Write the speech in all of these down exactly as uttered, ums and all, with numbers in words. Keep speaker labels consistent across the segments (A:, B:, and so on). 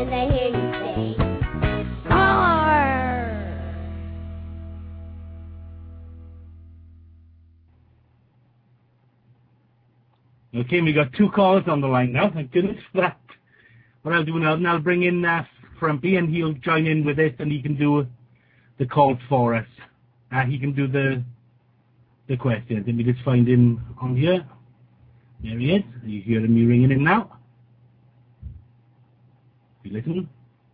A: when they hear you say, "Roar!"
B: Okay, we got two callers on the line now. Thank goodness for that. What I'll do now, I'll bring in uh, Frumpy, and he'll join in with this, and he can do the calls for us. Uh, he can do the the questions. Let me just find him on here. There he is. You hear him ringing in now. You listen.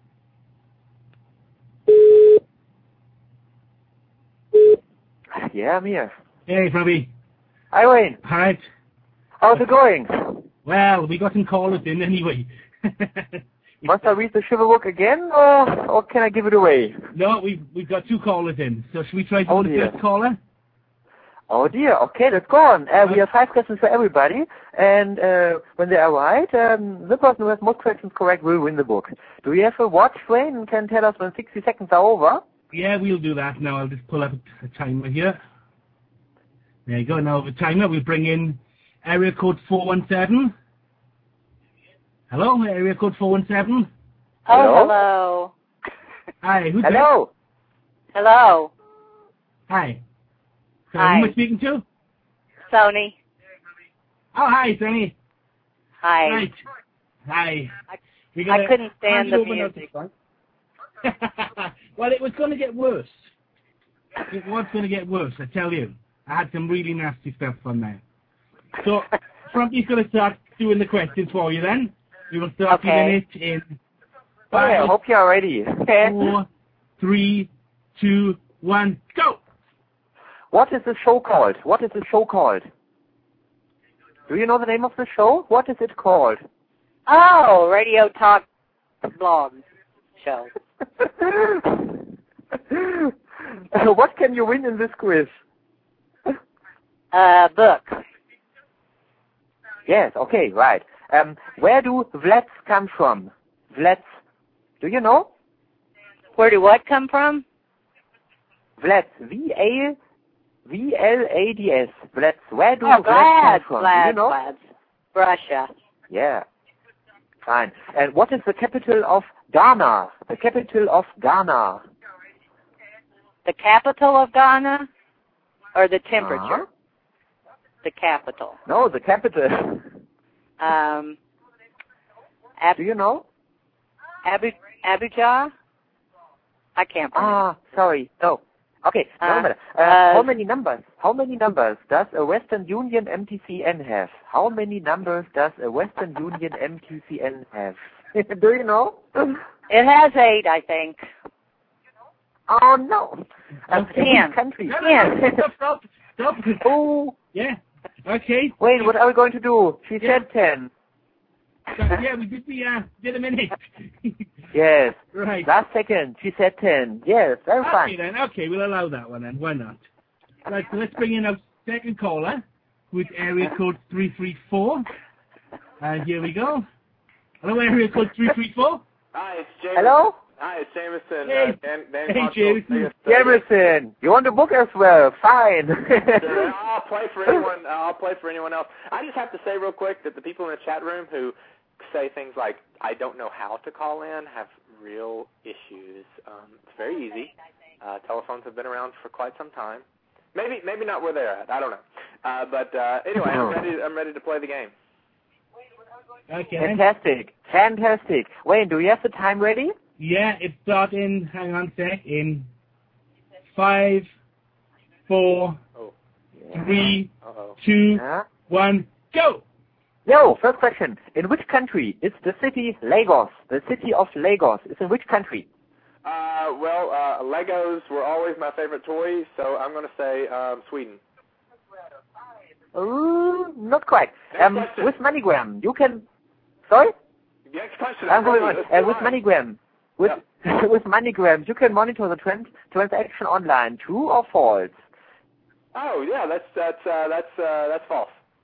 C: Yeah, I'm here.
B: Hey, Frumpy.
C: Hi, Wayne.
B: All right.
C: How's it going?
B: Well, we got some callers in anyway.
C: Must I read the Shiver book again, or, or can I give it away?
B: No, we've, we've got two callers in. So should we try to
C: Oh,
B: do the
C: dear.
B: first caller?
C: Oh dear, okay, let's go on. Uh, we have five questions for everybody, and uh, when they are right, um, the person who has most questions correct will win the book. Do you have a watch, Wayne, and can tell us when sixty seconds are over?
B: Yeah, we'll do that now. I'll just pull up a timer here. There you go. Now the timer, we'll bring in area code four one seven. Hello, area code four one seven.
D: Oh, hello.
B: Hi, who's
C: Hello.
B: there?
D: Hello.
B: Hi. So
D: Hi.
B: who am I speaking to?
D: Sony.
B: Oh, hi, Sonny.
D: Hi.
B: Right. Hi.
D: I,
B: We
D: I
B: gotta
D: couldn't stand
B: hand
D: the
B: it over now
D: music.
B: to- Well, it was going to get worse. It was going to get worse, I tell you. I had some really nasty stuff on there. So, Frumpy's going to start doing the questions for you then. We will start
D: Okay.
B: doing it in
C: Okay, I
B: five,
C: hope you're ready.
B: four, three, two, one, go!
C: What is the show called? What is the show called? Do you know the name of the show? What is it called?
D: Oh, Radio Talk blog show.
C: What can you win in this quiz?
D: Uh, book.
C: Yes, okay, right. Um, where do Vlads come from? Vlads. Do you know?
D: Where do what come from?
C: Vlads. V A V L A D S. Vlads. Where do
D: Oh,
C: Vlads
D: Vlad,
C: come from?
D: Vlad,
C: do you know?
D: Vlad. Russia.
C: Yeah. Fine. And what is the capital of Ghana? The capital of Ghana.
D: The capital of Ghana? Or the temperature?
C: Uh-huh.
D: The capital.
C: No, the capital.
D: Um, Ab-
C: Do you know?
D: Abu- Abuja? I can't pronounce.
C: Ah, sorry. No. Okay, no
D: Uh,
C: matter. Uh,
D: uh,
C: how many numbers? How many numbers does a Western Union M T C N have? How many numbers does a Western Union M T C N have? Do you know?
D: It has eight, I think.
C: Oh no. Uh,
B: Okay.
C: in
D: Ten.
C: which country?
B: No, no, no,
C: Ten.
B: stop, stop, stop.
C: Oh.
B: Yeah. Okay.
C: Wait, what are we going to do? She
B: Yeah.
C: said ten.
B: So, yeah, we did the, uh, did a minute.
C: Yes.
B: Right.
C: Last second, she said ten. Yes, very
B: Okay
C: fine.
B: then, okay, we'll allow that one then, why not? Right, so let's bring in our second caller with area code three three four. And here we go. Hello, area code three three four.
E: Hi, it's James.
C: Hello?
E: Hi, it's Jameson.
B: Hey.
E: Uh, Dan, Dan
B: Hey,
E: Coxwell,
B: Jameson.
E: Vegas, uh,
C: Jameson, you want the book as well? Fine.
E: Sure, I'll play for anyone. Uh, I'll play for anyone else. I just have to say real quick that the people in the chat room who say things like "I don't know how to call in" have real issues. Um, it's very easy. Uh, telephones have been around for quite some time. Maybe, maybe not where they're at. I don't know. Uh, but uh, anyway, I'm ready. I'm ready to play the game.
B: Okay.
C: Fantastic. Fantastic. Wayne, do you have the time ready?
B: Yeah, it's starting, hang on a sec, in five, four,
E: Oh.
B: three,
E: Uh-oh.
B: two,
C: Yeah.
B: one, go!
C: Yo, first question. In which country is the city Lagos? The city of Lagos is in which country?
E: Uh, well, uh, Legos were always my favorite toy, so I'm going to say um, Sweden.
C: Uh, not quite.
E: Next
C: Um,
E: question.
C: with MoneyGram, you can... Sorry?
E: Next question.
C: I'm going on.
E: Let's
C: Uh,
E: go
C: with
E: on.
C: MoneyGram. With, with MoneyGram, you can monitor the trans- transaction online. True or false?
E: Oh yeah, that's that's uh, that's uh, that's false.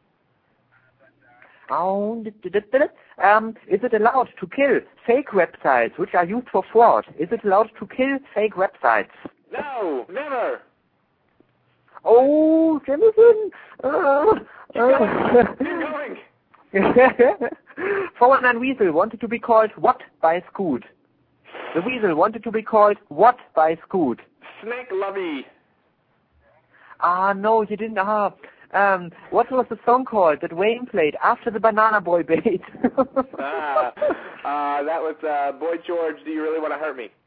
C: Oh, um, is it allowed to kill fake websites which are used for fraud? Is it allowed to kill fake websites?
E: No, never.
C: Oh, Jameson! Uh,
E: Keep going.
C: uh,
E: Keep going.
C: four one nine Weasel wanted to be called what by Scoot? The Weasel wanted to be called what by Scoot?
E: Snake Lovey.
C: Ah, no, you didn't. Ah, um, what was the song called that Wayne played after the Banana Boy bait?
E: ah, uh, that was uh, Boy George, Do You Really Want to Hurt Me?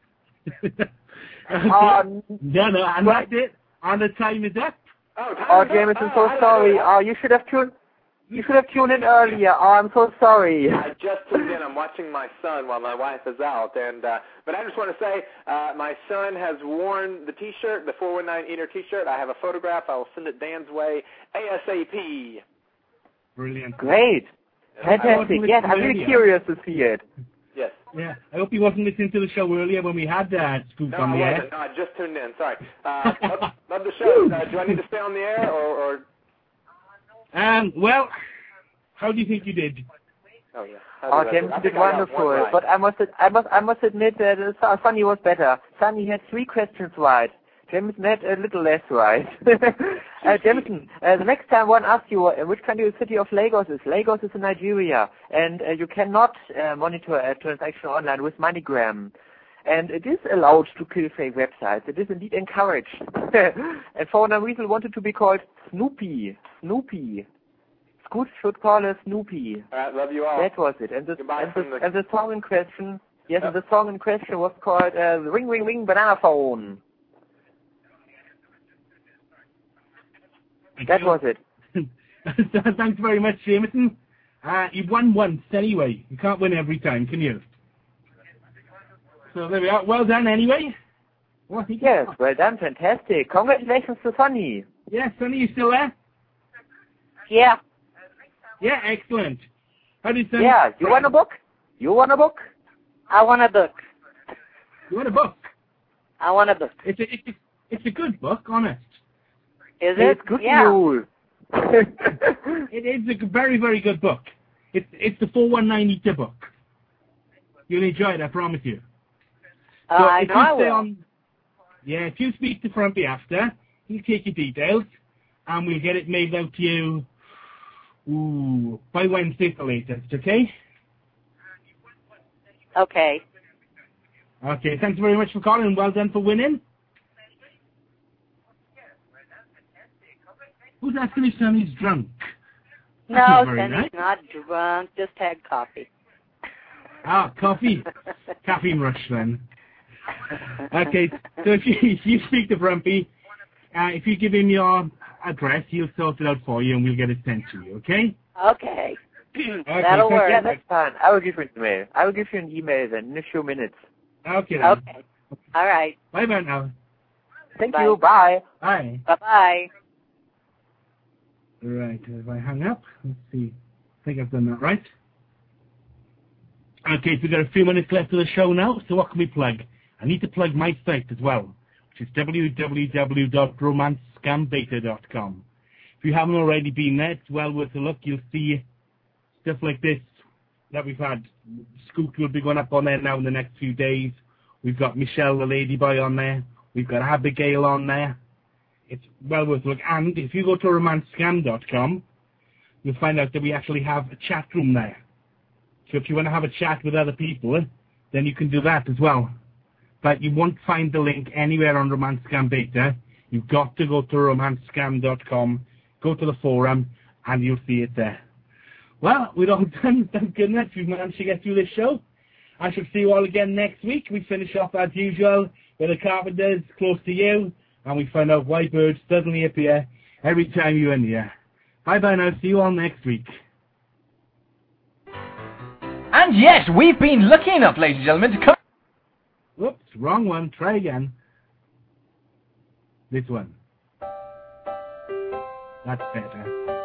C: um,
B: no, no, and that's it. And the time is up.
E: Oh, time
C: oh
E: is
C: Jameson,
E: up.
C: so
E: oh,
C: sorry. Oh, you should have tuned. You should have tuned in earlier. Oh, I'm so sorry.
E: I just tuned in. I'm watching my son while my wife is out, and uh, but I just want to say uh, my son has worn the T-shirt, the four one nine Eater T-shirt. I have a photograph. I will send it Dan's way ASAP.
B: Brilliant.
C: Great. Fantastic. Yes, I'm really curious to see it.
E: Yes.
B: Yeah, I hope you wasn't listening to the show earlier when we had uh, Scoop
E: no,
B: on the
E: I
B: air.
E: wasn't. No, I just tuned in. Sorry. Uh, love, love the show. Uh, do I need to stay on the air, or, or?
B: Um, well, how do you think you did?
E: Oh yeah.
C: Oh, James, you did wonderful. Right. But I must, I must, I must admit that uh, Sunny was better. Sunny had three questions right. Jameson had a little less right. uh, Jameson, uh, the next time one asks you uh, which country the city of Lagos is. Lagos is in Nigeria, and uh, you cannot uh, monitor a transaction online with MoneyGram. And it is allowed to kill fake websites. It is indeed encouraged. And four one nine Weasel wanted to be called Snoopy. Snoopy. Scoot should call her Snoopy.
E: All right, love you all.
C: That was it. And the,
E: Goodbye
C: and
E: from
C: the,
E: the...
C: and the song in question, yes,
E: Yep.
C: and the song in question was called uh, Ring Ring Ring Banana Phone.
B: Thank
C: That
B: you.
C: was it.
B: Thanks very much, Jameson. Uh, you won once anyway. You can't win every time, can you? So there we are. Well done anyway. Well,
C: Yes, well done, fantastic. Congratulations to Sunny.
B: Yeah, Sonny, you still there?
D: Yeah.
B: Yeah, excellent. How did Sonny?
C: Yeah, you want a book? You want a book?
D: I want a book.
B: You want a book?
D: I want a book.
B: It's a, it's a, it's a good book, honest.
D: Is it?
C: It's good
D: yeah.
C: news.
B: It is a very, very good book. It's it's the four one nine Eater book. You'll enjoy it, I promise you.
D: Uh,
B: So
D: I
B: if
D: know
B: you
D: I
B: stay
D: will.
B: on, yeah, if you speak to Frumpy after, he'll take your details, and we'll get it made out to you ooh, by Wednesday for latest, okay?
D: Okay.
B: Okay, thanks very much for calling, and well done for winning. Who's asking if Sonny's drunk? That's
D: No,
B: not very
D: Sonny's
B: nice.
D: not drunk. Just had coffee.
B: Ah, coffee. Caffeine rush then. Okay, so if you, if you speak to Frumpy, uh, if you give him your address, he'll sort it out for you and we'll get it sent to you, okay?
D: Okay.
B: Okay,
D: That'll
B: so-
D: work.
C: Yeah, that's fine. I will give you an email. I will give you an email then in a few minutes.
B: Okay then.
D: Okay. All right.
B: Bye bye now.
C: Thank
D: Bye.
C: you. Bye.
B: Bye.
D: Bye-bye.
B: Right, if I hang up, let's see. I think I've done that right. Okay, so we've got a few minutes left of the show now, so what can we plug? I need to plug my site as well, which is w w w dot romance scam beta dot com. If you haven't already been there, it's well worth a look. You'll see stuff like this that we've had. Scoot will be going up on there now in the next few days. We've got Michelle the Ladyboy on there. We've got Abigail on there. It's well worth a look. And if you go to romance scam dot com, you'll find out that we actually have a chat room there. So if you want to have a chat with other people, then you can do that as well. But you won't find the link anywhere on Romance Scam Beta. You've got to go to romance scam dot com, go to the forum, and you'll see it there. Well, we're all done. Thank goodness we've managed to get through this show. I shall see you all again next week. We finish off as usual with the Carpenters Close to You, and we find out why birds suddenly appear every time you're in here. Bye-bye now. See you all next week.
A: And yes, we've been lucky enough, ladies and gentlemen, to come...
B: Whoops, wrong one. Try again. This one. That's better.